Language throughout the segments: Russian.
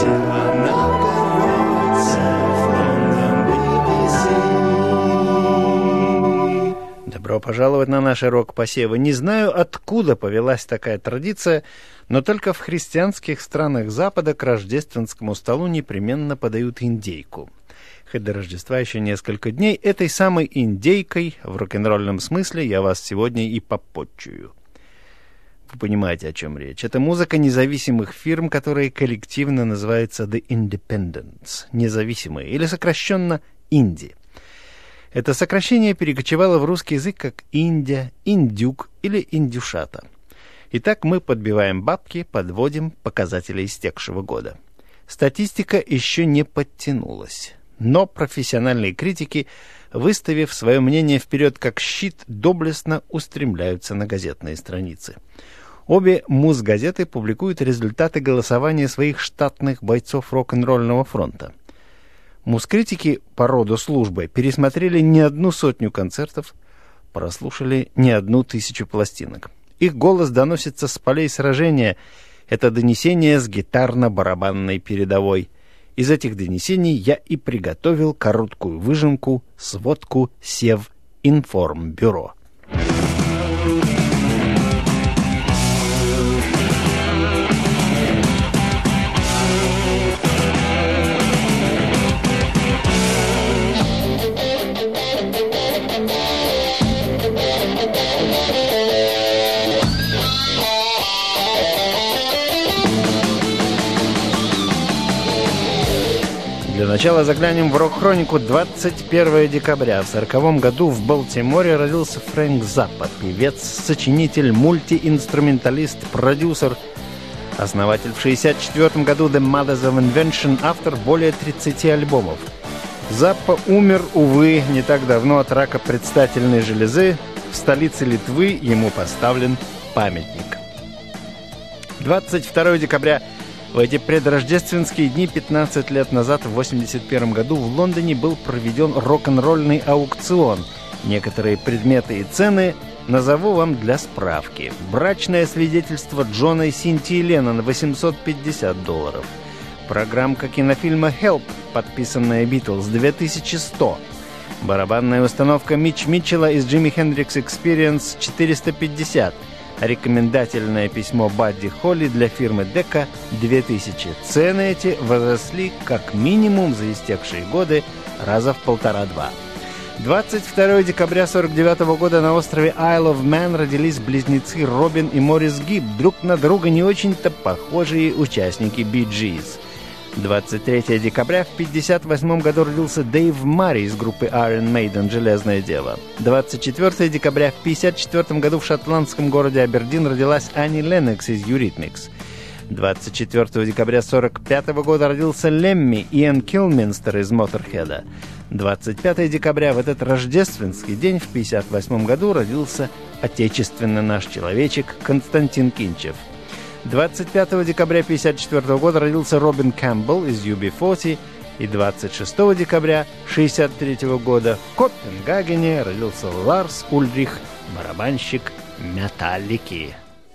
Добро пожаловать на наши рок-посевы. Не знаю, откуда повелась такая традиция, но только в христианских странах Запада к рождественскому столу непременно подают индейку. Хоть до Рождества еще несколько дней, этой самой индейкой, в рок-н-ролльном смысле, я вас сегодня и попотчую. Вы понимаете, о чем речь. Это музыка независимых фирм, которые коллективно называются The Independents, независимые, или сокращенно «Инди». Это сокращение перекочевало в русский язык как «Индия», «Индюк» или «Индюшата». Итак, мы подбиваем бабки, подводим показатели истекшего года. Статистика еще не подтянулась, но профессиональные критики, выставив свое мнение вперед как щит, доблестно устремляются на газетные страницы. Обе муз-газеты публикуют результаты голосования своих штатных бойцов рок-н-ролльного фронта. Муз-критики по роду службы пересмотрели не одну сотню концертов, прослушали не 1000 пластинок. Их голос доносится с полей сражения. Это донесение с гитарно-барабанной передовой. Из этих донесений я и приготовил короткую выжимку, сводку Севинформбюро. Для начала заглянем в рок-хронику. 21 декабря. В 1940 году в Балтиморе родился Фрэнк Заппа, певец, сочинитель, мультиинструменталист, продюсер. Основатель в 1964 году The Mothers of Invention, автор более 30 альбомов. Заппа умер, увы, не так давно от рака предстательной железы. В столице Литвы ему поставлен памятник. 22 декабря. В эти предрождественские дни 15 лет назад, в 1981 году, в Лондоне был проведен рок-н-ролльный аукцион. Некоторые предметы и цены назову вам для справки. Брачное свидетельство Джона и Синтии Леннон — $850. Программка кинофильма «Help», подписанная «Битлз», — $2100. Барабанная установка Митч Митчелла из Jimi Hendrix Experience — $450. Рекомендательное письмо Бадди Холли для фирмы Дека — $2000. Цены эти возросли как минимум за истекшие годы раза в 1,5-2. 22 декабря 1949 года на острове Isle of Man родились близнецы Робин и Моррис Гибб, друг на друга не очень-то похожие участники Bee Gees. 23 декабря в 1958 году родился Дэйв Марри из группы Iron Maiden «Железное дело». 24 декабря в 1954 году в шотландском городе Абердин родилась Анни Леннокс из Eurythmics. 24 декабря 1945 года родился Лемми Иэн Килминстер из Моторхеда. 25 декабря в этот рождественский день в 1958 году родился отечественно наш человечек Константин Кинчев. 25 декабря 1954 года родился Робин Кэмпбелл из UB40, и 26 декабря 1963 года в Копенгагене родился Ларс Ульрих, барабанщик Металлики.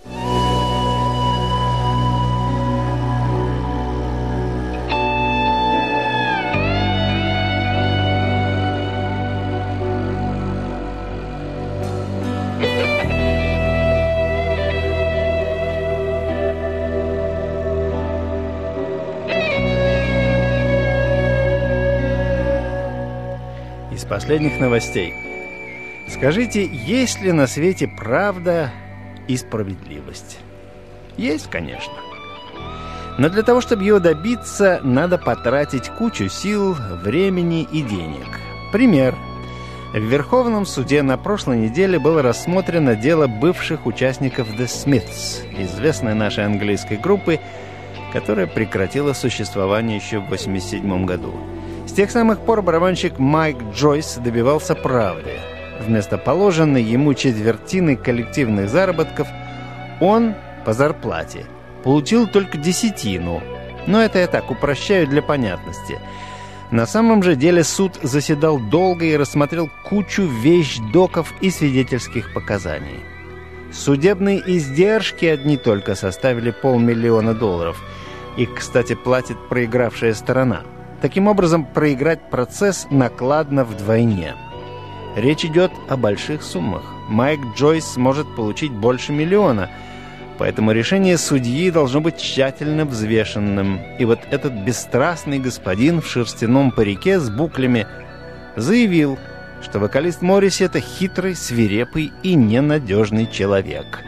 Из последних новостей. Скажите, есть ли на свете правда и справедливость? Есть, конечно. Но для того, чтобы ее добиться, надо потратить кучу сил, времени и денег. Пример. В Верховном суде на прошлой неделе было рассмотрено дело бывших участников The Smiths, известной нашей английской группы, которая прекратила существование еще в 1987 году. С тех самых пор барабанщик Майк Джойс добивался правды. Вместо положенной ему четвертины коллективных заработков он по зарплате получил только 10. Но это я так упрощаю для понятности. На самом же деле суд заседал долго и рассмотрел кучу вещдоков и свидетельских показаний. Судебные издержки одни только составили $500 000. Их, кстати, платит проигравшая сторона. Таким образом, проиграть процесс накладно вдвойне. Речь идет о больших суммах. Майк Джойс сможет получить больше миллиона, поэтому решение судьи должно быть тщательно взвешенным. И вот этот бесстрастный господин в шерстяном парике с буклями заявил, что вокалист Морриси — это хитрый, свирепый и ненадежный человек.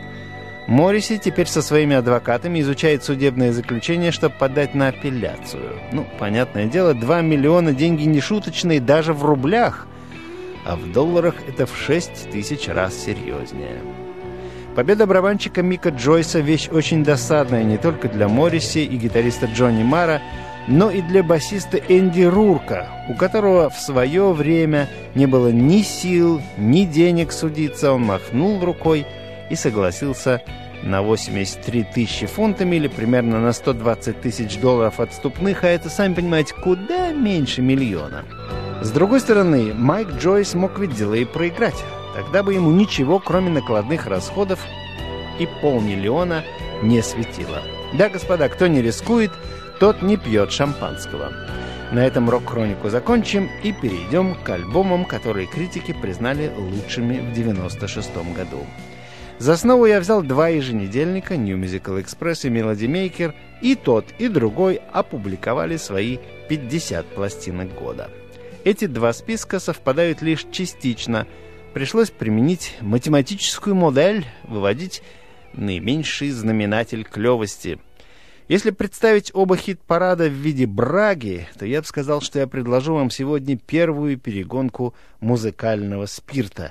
Морриси теперь со своими адвокатами изучает судебное заключение, чтобы подать на апелляцию. Понятное дело, 2 миллиона — деньги не шуточные даже в рублях, а в долларах это в 6 тысяч раз серьезнее. Победа барабанщика Мика Джойса — вещь очень досадная не только для Морриси и гитариста Джонни Марра, но и для басиста Энди Рурка, у которого в свое время не было ни сил, ни денег судиться. Он махнул рукой и согласился на 83 тысячи фунтами или примерно на 120 тысяч долларов отступных, а это, сами понимаете, куда меньше миллиона. С другой стороны, Майк Джойс мог ведь дело и проиграть. Тогда бы ему ничего, кроме накладных расходов, и 500 000 не светило. Да, господа, кто не рискует, тот не пьет шампанского. На этом рок-хронику закончим и перейдем к альбомам, которые критики признали лучшими в 1996 году. За основу я взял 2 еженедельника, New Musical Express и Melody Maker, и тот, и другой опубликовали свои 50 пластинок года. Эти 2 списка совпадают лишь частично. Пришлось применить математическую модель, выводить наименьший знаменатель клевости. Если представить оба хит-парада в виде браги, то я бы сказал, что я предложу вам сегодня первую перегонку музыкального спирта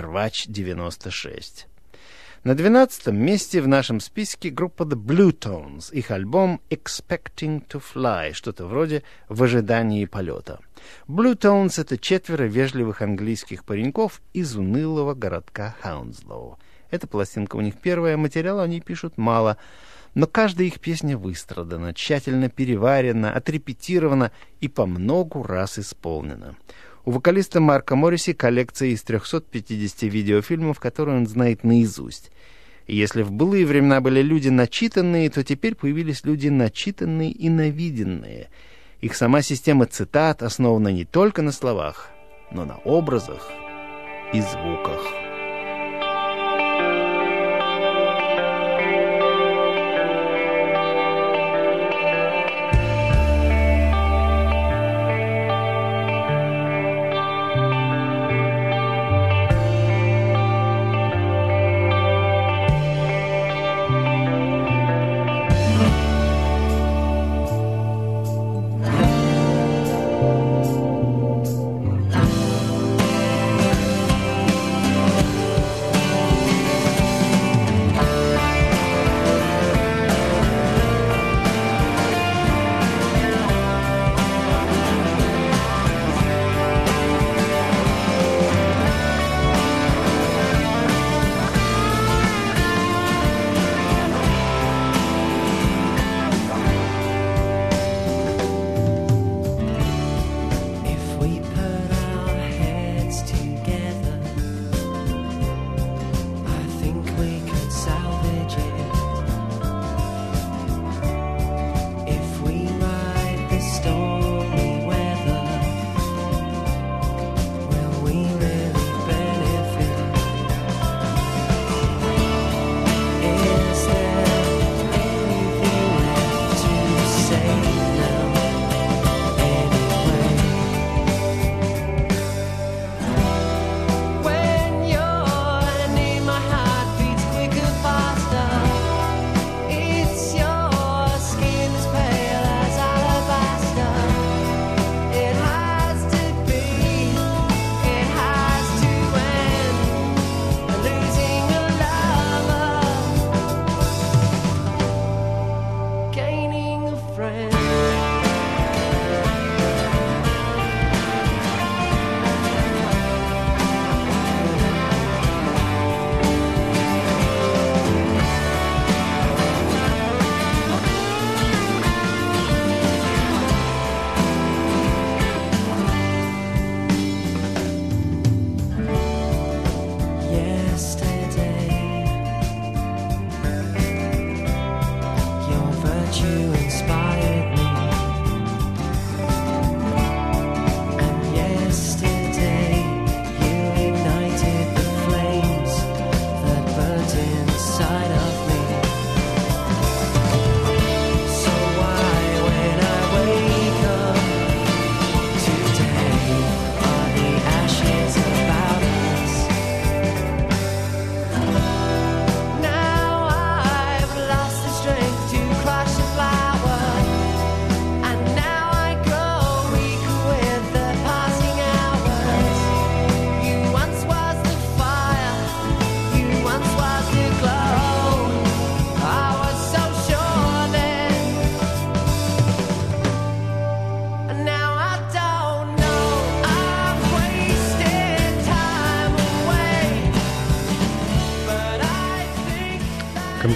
«Первач-96». На 12-м месте в нашем списке группа The Bluetones, их альбом «Expecting to Fly», что-то вроде «В ожидании полета». Bluetones — это 4 вежливых английских пареньков из унылого городка Хаунслоу. Эта пластинка у них первая, материала они пишут мало, но каждая их песня выстрадана, тщательно переварена, отрепетирована и по многу раз исполнена. У вокалиста Марка Морриси коллекция из 350 видеофильмов, которые он знает наизусть. И если в былые времена были люди начитанные, то теперь появились люди начитанные и навиденные. Их сама система цитат основана не только на словах, но на образах и звуках.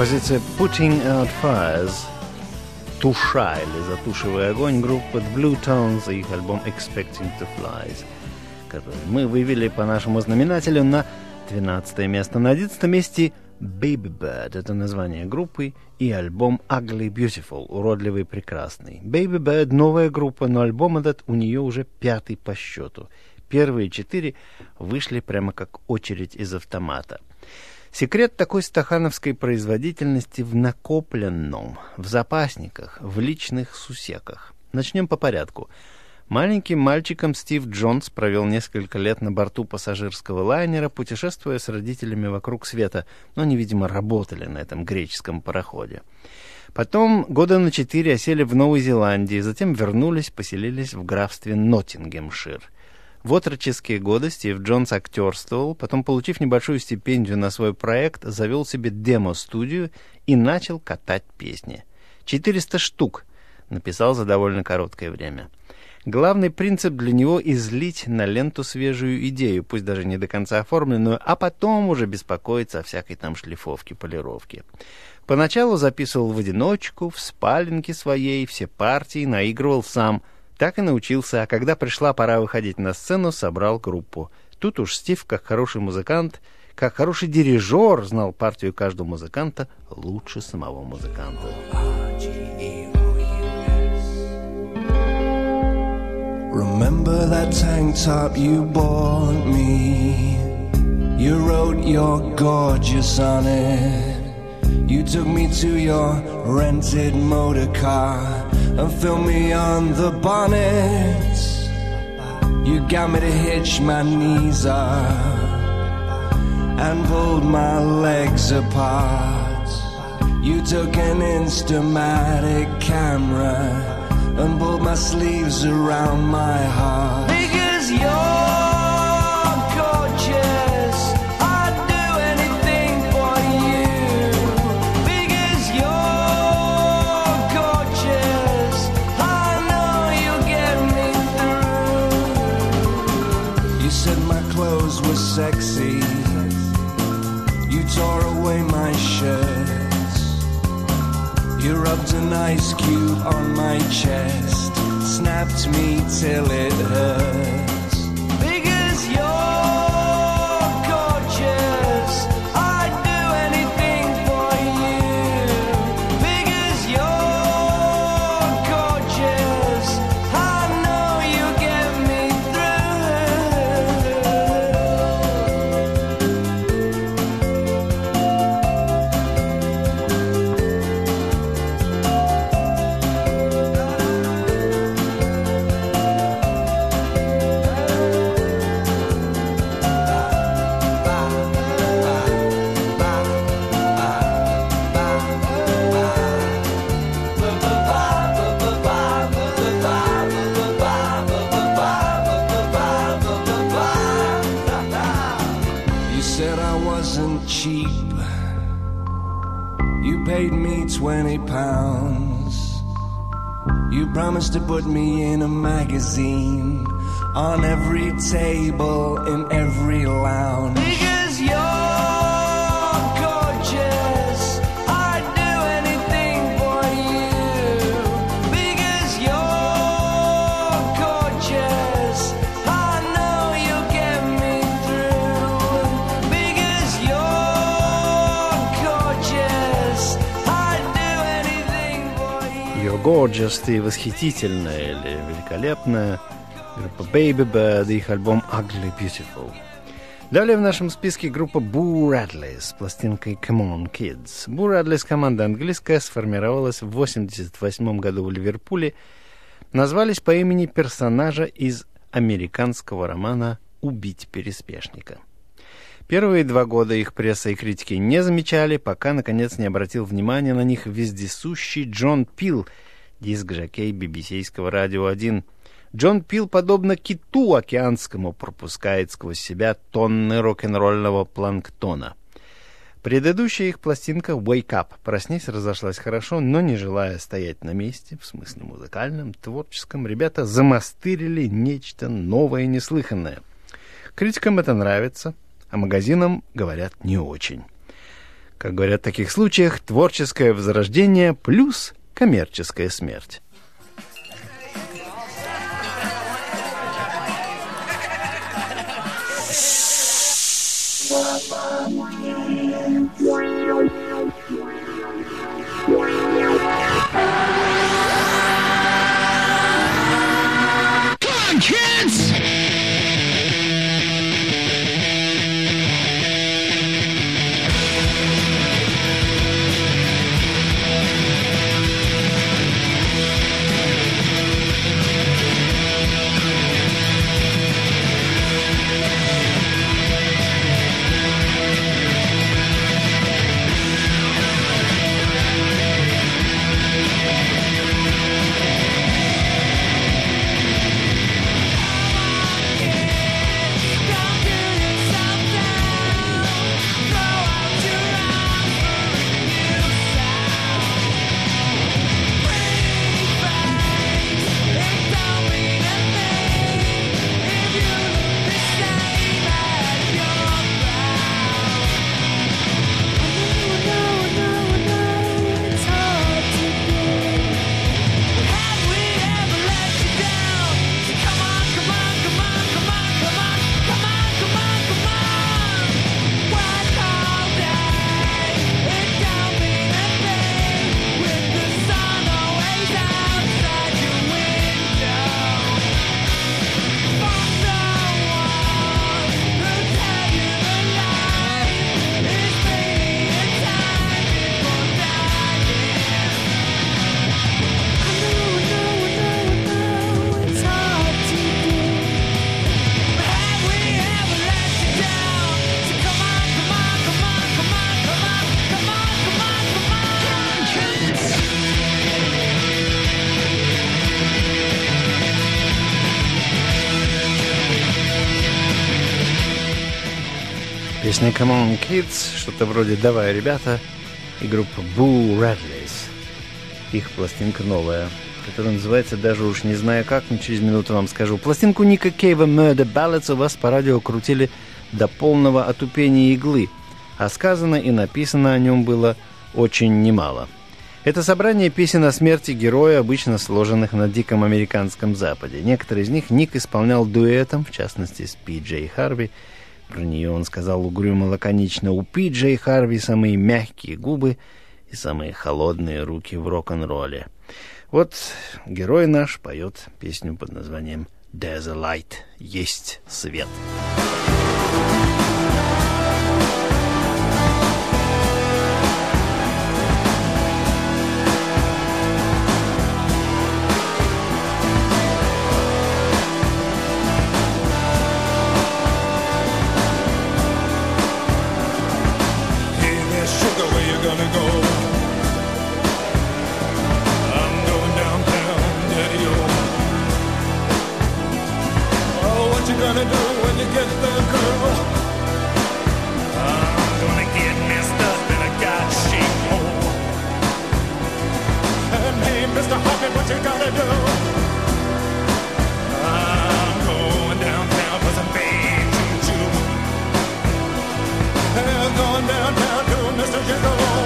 Композиция «Putting Out Fires», «Туша» или «Затушивая огонь» группы The Blue Tones и их альбом «Expecting to Flies», который мы вывели по нашему знаменателю на 12 место. На 11 месте «Baby Bird» — это название группы, и альбом «Ugly Beautiful» — «Уродливый прекрасный». «Baby Bird» — новая группа, но альбом этот у нее уже 5-й по счету. Первые 4 вышли прямо как очередь из автомата. Секрет такой стахановской производительности в накопленном, в запасниках, в личных сусеках. Начнем по порядку. Маленьким мальчиком Стив Джонс провел несколько лет на борту пассажирского лайнера, путешествуя с родителями вокруг света, но они, видимо, работали на этом греческом пароходе. Потом года на 4 осели в Новой Зеландии, затем вернулись, поселились в графстве Ноттингемшир. В отроческие годы Стив Джонс актерствовал, потом, получив небольшую стипендию на свой проект, завел себе демо-студию и начал катать песни. 400 штук написал за довольно короткое время. Главный принцип для него — излить на ленту свежую идею, пусть даже не до конца оформленную, а потом уже беспокоиться о всякой там шлифовке, полировке. Поначалу записывал в одиночку, в спаленке своей, все партии наигрывал сам. Так и научился, а когда пришла пора выходить на сцену, собрал группу. Тут уж Стив, как хороший музыкант, как хороший дирижер, знал партию каждого музыканта лучше самого музыканта. Remember that tank top you bought me? You wrote you're gorgeous on it. You took me to your rented motor car and filmed me on the bonnet. You got me to hitch my knees up and pulled my legs apart. You took an Instamatic camera and pulled my sleeves around my heart. Because you're gorgeous, I'd do anything for you. Because you're gorgeous, I know you'll get me through. You said my clothes were sexy. You tore away my shirt. You rubbed an ice cube on my chest, snapped me till it hurts. Because you're gorgeous, I'd do anything for you. Because you're gorgeous, I know you'll get me cheap. You paid me £20. You promised to put me in a magazine, on every table, in every lounge. Because you're gorgeous, I'd do anything for you. Because you're gorgeous, I know you'll get me through. Because you're gorgeous, I'd do anything for you. You're gorgeous, ты восхитительная или великолепная. Группа Baby Bird и их альбом Ugly Beautiful. Далее в нашем списке группа Boo Radley с пластинкой Come On Kids. Boo Radley, команда английская, сформировалась в 1988 году в Ливерпуле. Назвались по имени персонажа из американского романа «Убить переспешника». Первые 2 года их пресса и критики не замечали, пока, наконец, не обратил внимания на них вездесущий Джон Пил, диск-жокей BBC-ского радио 1. Джон Пил, подобно киту океанскому, пропускает сквозь себя тонны рок-н-ролльного планктона. Предыдущая их пластинка «Wake Up» «Проснись» разошлась хорошо, но не желая стоять на месте, в смысле музыкальном, творческом, ребята замастырили нечто новое и неслыханное. Критикам это нравится, а магазинам, говорят, не очень. Как говорят в таких случаях, творческое возрождение плюс коммерческая смерть. Come on, kids! Песня «Come on, Kids», что-то вроде «Давай, ребята», и группа Boo Radleys. Их пластинка новая, которая называется, даже уж не знаю как, но через минуту вам скажу. Пластинку Ника Кейва «Murder Ballads» у вас по радио крутили до полного отупения иглы, а сказано и написано о нем было очень немало. Это собрание песен о смерти героя, обычно сложенных на диком американском западе. Некоторые из них Ник исполнял дуэтом, в частности с Пи Джей Харви. Про нее он сказал угрюмо-лаконично: у Пи Джей Харви самые мягкие губы и самые холодные руки в рок-н-ролле. Вот герой наш поет песню под названием «There's a light» — «Есть свет». Gonna do when you get there, girl? I'm gonna get messed up in a God-shaped hole. And hey, Mr. Hoppy, what you gotta do? I'm going downtown for some big choo-choo. I'm going downtown to Mr. Gigolo.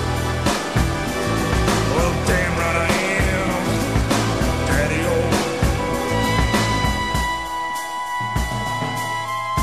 Well, damn right I am, Daddy-O.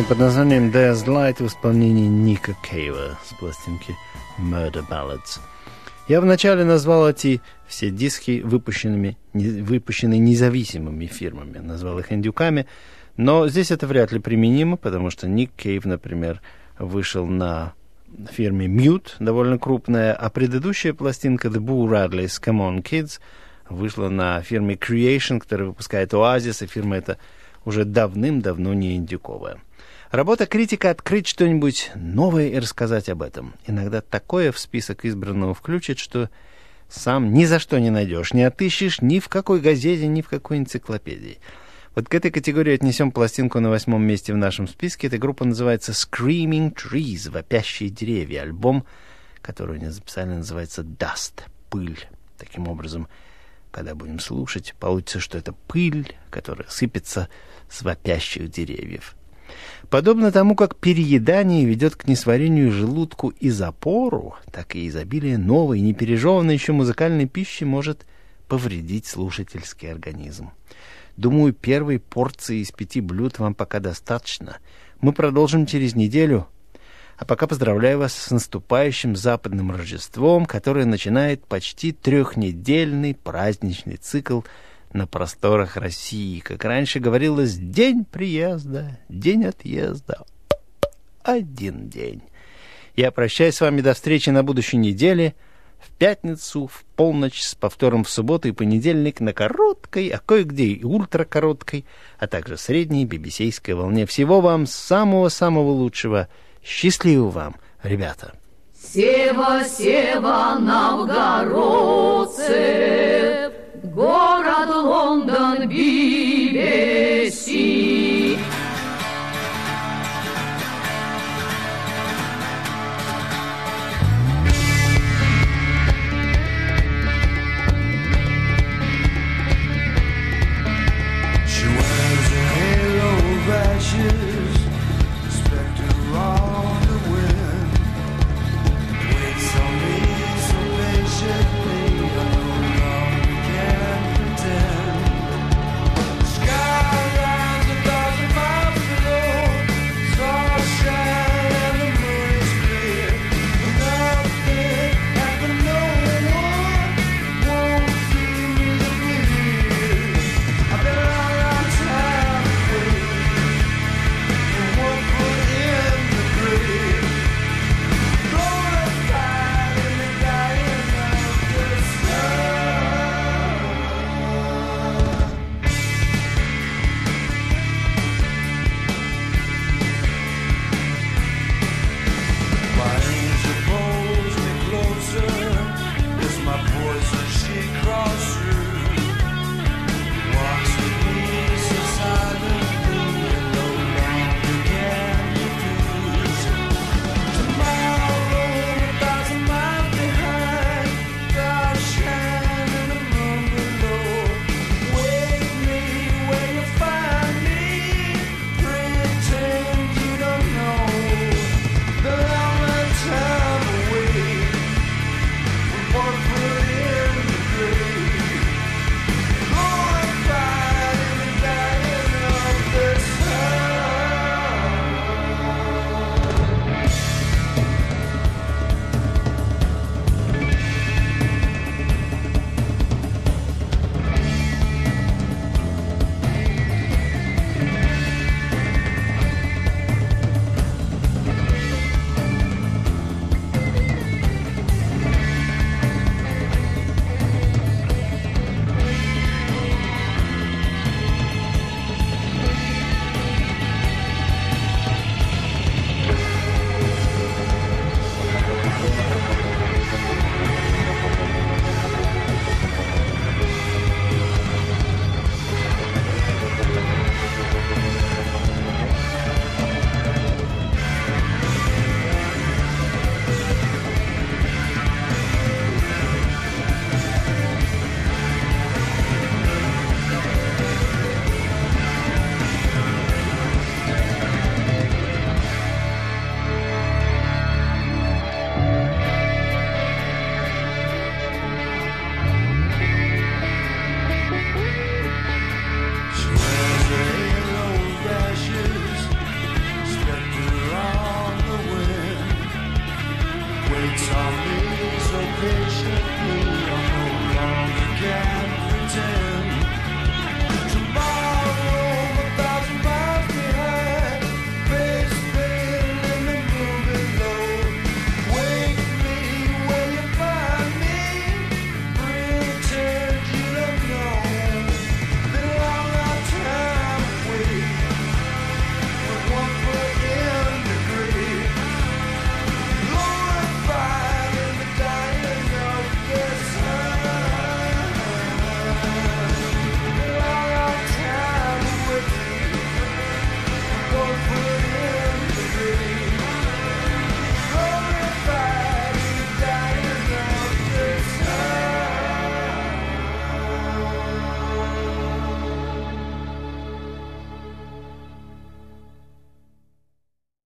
под названием There's Light в исполнении Ника Кейва с пластинки Murder Ballads. Я вначале назвал эти все диски выпущенные независимыми фирмами, назвал их индюками, но здесь это вряд ли применимо, потому что Ник Кейв, например, вышел на фирме Mute, довольно крупная, а предыдущая пластинка The Boo Radley's Come On Kids вышла на фирме Creation, которая выпускает Oasis, и фирма эта уже давным-давно не индюковая. Работа критика — открыть что-нибудь новое и рассказать об этом. Иногда такое в список избранного включит, что сам ни за что не найдешь, не отыщешь ни в какой газете, ни в какой энциклопедии. Вот к этой категории отнесем пластинку на 8-м месте в нашем списке. Эта группа называется Screaming Trees, «Вопящие деревья». Альбом, который они записали, называется Dust, пыль. Таким образом, когда будем слушать, получится, что это пыль, которая сыпется с вопящих деревьев. Подобно тому, как переедание ведет к несварению желудку и запору, так и изобилие новой, непережеванной еще музыкальной пищи может повредить слушательский организм. Думаю, первой порции из 5 блюд вам пока достаточно. Мы продолжим через неделю. А пока поздравляю вас с наступающим западным Рождеством, которое начинает почти 3-недельный праздничный цикл на просторах России. Как раньше говорилось, день приезда, день отъезда. 1 день. Я прощаюсь с вами до встречи на будущей неделе. В пятницу, в полночь, с повтором в субботу и понедельник на короткой, а кое-где и ультракороткой, а также средней BBC-ской волне. Всего вам самого-самого лучшего. Счастливо вам, ребята! Сева, Сева, новгородцы, город Лондон,